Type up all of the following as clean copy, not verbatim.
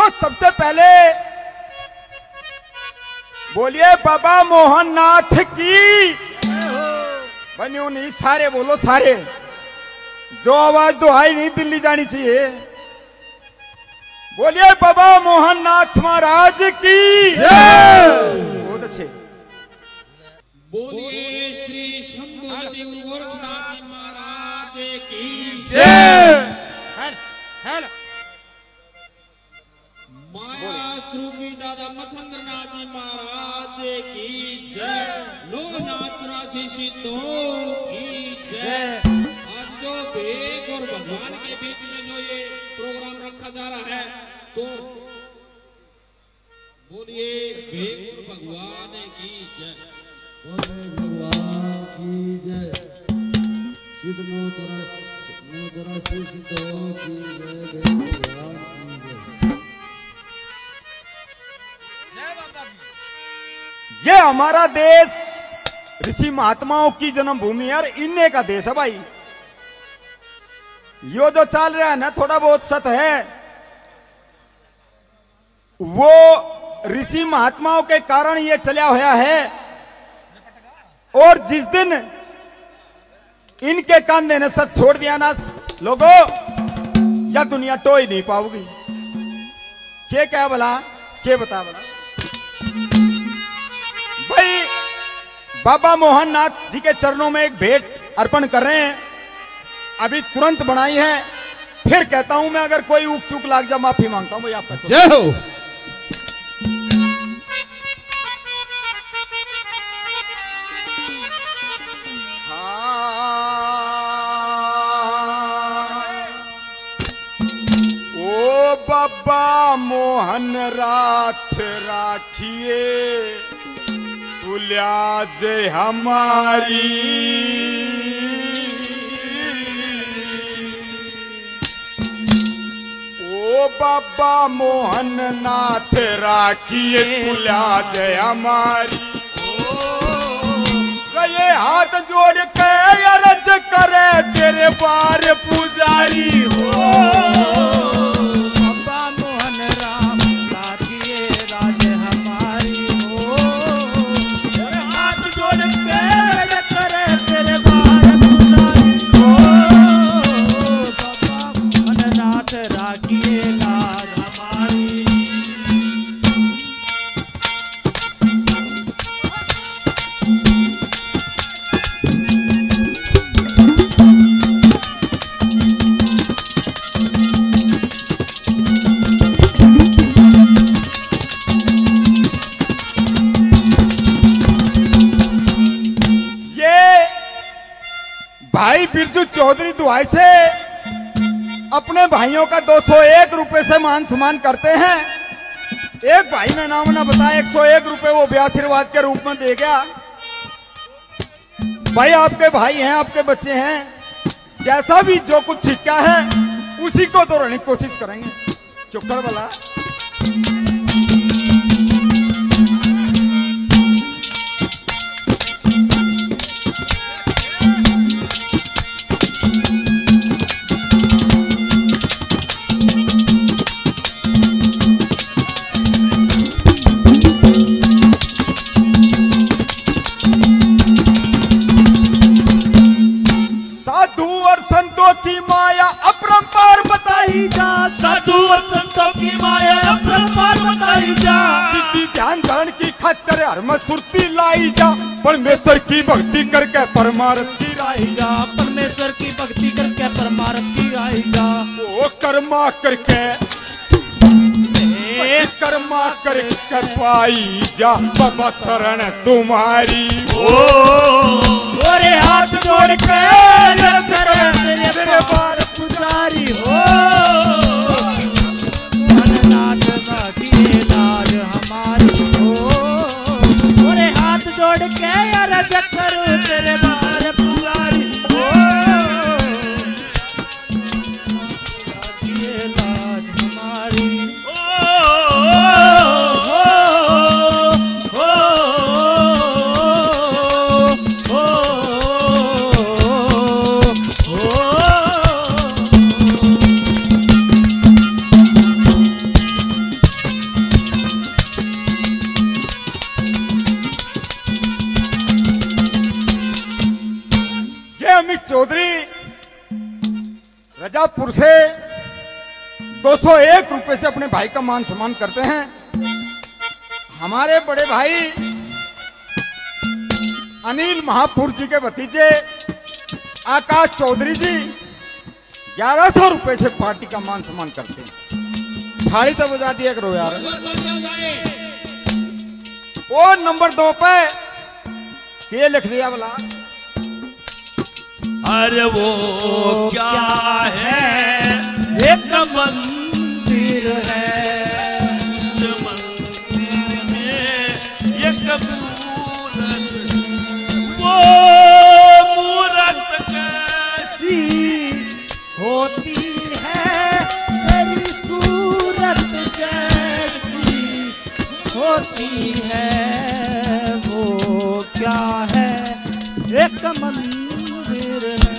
तो सबसे पहले बोलिए बाबा मोहननाथ की। बनियो नहीं, सारे बोलो, सारे। जो आवाज तो आई नहीं, दिल्ली जानी चाहिए। बोलिए बाबा मोहननाथ महाराज की। बहुत अच्छे। बोलिए श्री शंभुनाथ गोरखनाथ महाराज की जय। माया स्वरूपी दादा मच्छंद्रनाथ जी महाराज की जय। लोकनाथ राशि सिद्धों की जय। आज जो भेद और भगवान के बीच में जो ये प्रोग्राम रखा जा रहा है, तो बोलिए भेद और भगवान की जय। भगवान की जय। सिद्ध नो चौरासी सिद्धों की जय। भगवान की जय। ये हमारा देश ऋषि महात्माओं की जन्मभूमि है और इन्हीं का देश है भाई। यो जो चल रहा है ना, थोड़ा बहुत सत है, वो ऋषि महात्माओं के कारण ये चला हुआ है। और जिस दिन इनके कंधे ने सच छोड़ दिया ना लोगों, यह दुनिया टो ही नहीं पाओगी। क्या बोला, क्या बता बोला भाई। बाबा मोहननाथ जी के चरणों में एक भेंट अर्पण कर रहे हैं, अभी तुरंत बनाई है। फिर कहता हूं मैं, अगर कोई ऊक चूक लाग जा माफी मांगता हूं भाई आपका। जय हो। ओ बाबा मोहन रात राखिए तुल्या जय हमारी। ओ बाबा मोहन नाथ राखिए तुल्या जय हमारी। गए हाथ जोड़ के अर्ज करे तेरे बार पुजारी हो। बाबा मोहन राम राखिए राज हमारी हो। हाथ जोड़ के अर्ज करे तेरे बार पुजारी हो। बाबा मोहननाथ राखिए लाज हमारी। भाई बिरजू चौधरी दुआई से अपने भाइयों का 201 रुपए से मान सम्मान करते हैं। एक भाई ने नाम ना बताया, 101 रुपए वो भी आशीर्वाद के रूप में दे गया। भाई आपके भाई हैं, आपके बच्चे हैं, जैसा भी जो कुछ सीखा है उसी को दोहराने की कोशिश करेंगे। चुप कर बोला। साधु और संतों की माया अपरंपार बताई जा। सिद्धि ध्यान धारण की खातिर हर में सुरती लाई जा। परमेश्वर की भक्ति करके परमार्थ की राही जा। परमेश्वर की भक्ति करके परमार्थ की राही जा। वो कर्मा करके कर्मा करके पाई जा। बाबा शरण तुम्हारी हो। और हाथ जोड़ के तेरे बार पुजारी हो। मोहननाथ राखिए लाज हमारी हो। और हाथ जोड़ के अर्ज करूं तेरे बार पुजारी हो। राखिए लाज हमारी 201 रुपए से अपने भाई का मान सम्मान करते हैं। हमारे बड़े भाई अनिल महापुर जी के भतीजे आकाश चौधरी जी 1100 रुपए से पार्टी का मान सम्मान करते हैं। थाली तो बजा दिया करो यार। और नंबर 2 पे ये लिख दिया बोला, अरे वो क्या है, एक मंदिर है, इस मंदिर में एक मूरत, वो मूरत कैसी होती है तेरी सूरत जैसी होती है, वो क्या है, एक मंदिर है।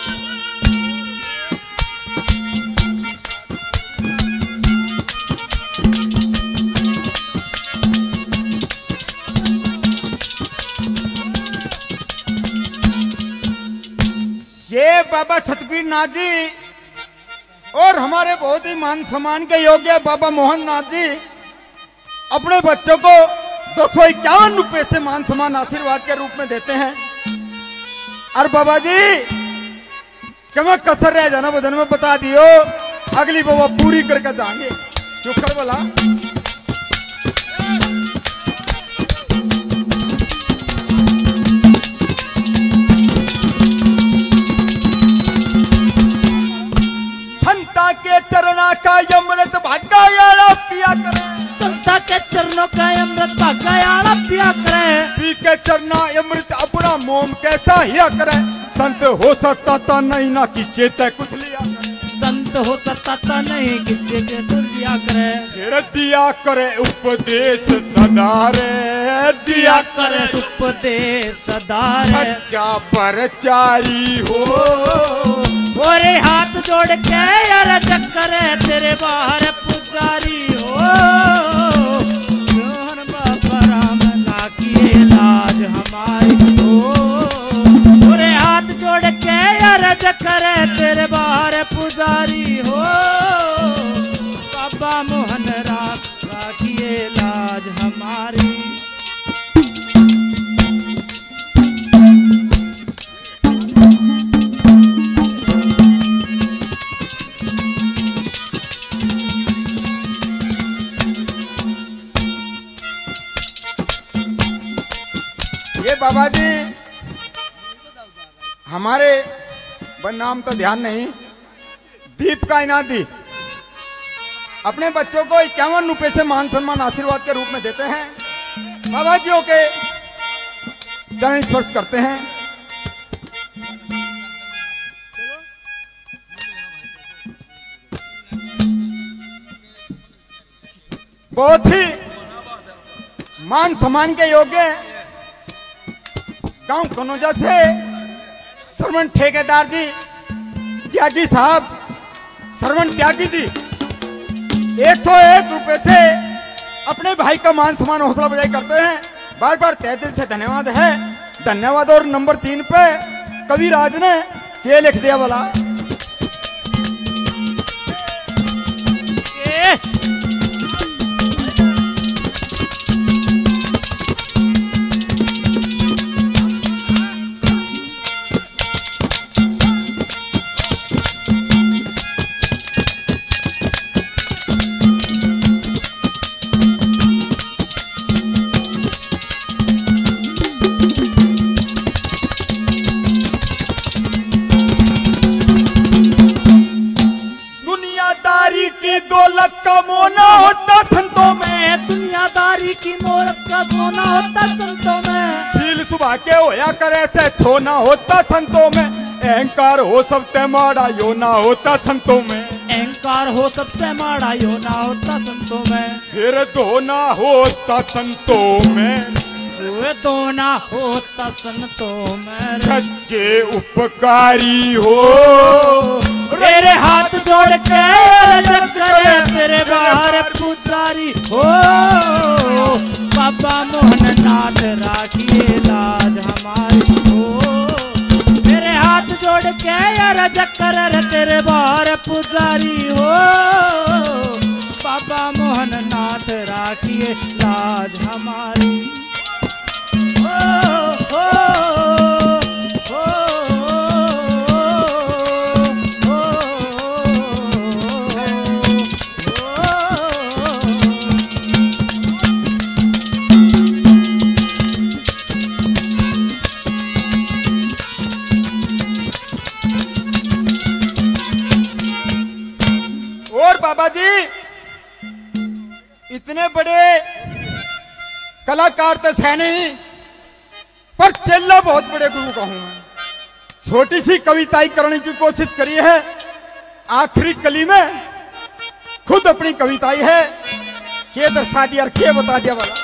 ये बाबा सतबीर नाथ जी और हमारे बहुत ही मान सम्मान के योग्य बाबा मोहन नाथ जी अपने बच्चों को 251 रुपए से मान सम्मान आशीर्वाद के रूप में देते हैं। और बाबा जी क्या कसर रह जाना वजन में बता दियो, अगली बाबा पूरी करके जाएंगे। क्यों कर बोला संता के चरणा का अमृत भाग्याला पिया करे, संता के चरणों का अमृत भाग्याला पिया करे, पी के चरना अमृत अपना मोम कैसा हिया करे। संत हो सकता था नहीं ना किसी तय कुछ लिया करे, संत हो सकता था नहीं किसी के दिया करे, फिर दिया करे उपदेश सदा रे, दिया करे उपदेश सदा रे। सच्चा परचारी हो ओरे हाथ जोड़ के यार चक्कर तेरे बाहर पुजारी हो, जोहन बाबा राम ना किए लाज हमारी हो। ओरे हाथ जोड़ के यार चक्कर तेरे बाहर पुजारी हो, बाबा मोहन राम ना किए लाज हमारी। ये बाबा जी हमारे नाम तो ध्यान नहीं, दीप का इनाम दी अपने बच्चों को 51 रुपए से मान सम्मान आशीर्वाद के रूप में देते हैं। बाबा जी के चरण स्पर्श करते हैं। बहुत ही मान सम्मान के योग्य गांव कनौजा से श्रवण ठेकेदार जी त्यागी साहब, श्रवण त्यागी जी 101 रुपए से अपने भाई का मान सम्मान हौसला बजाई करते हैं। बार बार तहे दिल से धन्यवाद है, धन्यवाद। और नंबर 3 पे कविराज ने ये लिख दिया बोला, दौलत का मोना होता संतों में, दुनियादारी की मोहलत का मोना होता संतों में, सील सुबह के होया करे से छोना होता संतों में, अहंकार हो सबसे माड़ा यो ना होता संतों में, अहंकार हो सबसे माड़ा यो ना होता संतों में, फिर धोना होता संतों में, दोना होता संतों में, सच्चे उपकारी हो तेरे हाथ जोड़ के करे तेरे बाहर पुजारी हो, बाबा मोहन नाथ राखिए लाज हमारी हो। मेरे हाथ जोड़ के रज कर तेरे बाहर पुजारी हो, राखिए लाज हमारी। ओ, ओ, ओ, ओ, और बाबा जी इतने बड़े कलाकार तो है नहीं, पर चेला बहुत बड़े गुरु का हूं मैं। छोटी सी कविताई करने की कोशिश करी है, आखिरी कली में खुद अपनी कविताई है के दर्शा दिया और के बता दिया वाला।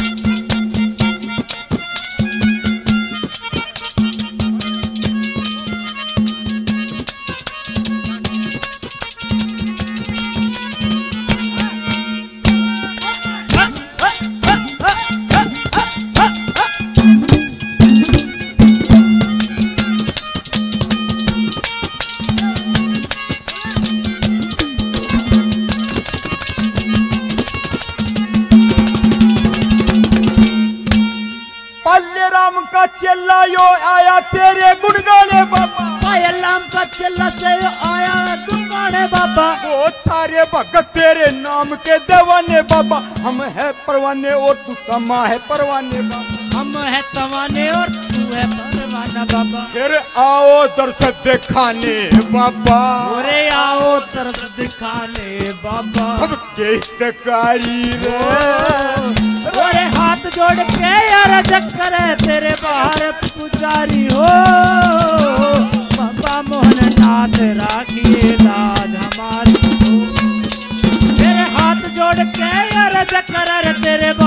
राम का चेला यो आया तेरे गुण गाने बाबा, पायलाम का चेला से आया गुण गाने बाबा। बहुत सारे भगत तेरे नाम के दीवाने बाबा, हम है परवाने और तू समा है परवाने बाबा। हम है तवाने और तू है परवाना बाबा। फिर आओ दर्श दिखाने बाबा, अरे आओ तरस दिखाने बाबा। सबके हितकारी रे, अरे हाथ जोड़ के अरज करे तेरे बाहर पुजारी हो। बाबा मोहन नाथ राखिए लाज हमारी हो। तेरे हाथ जोड़ के अरज करे तेरे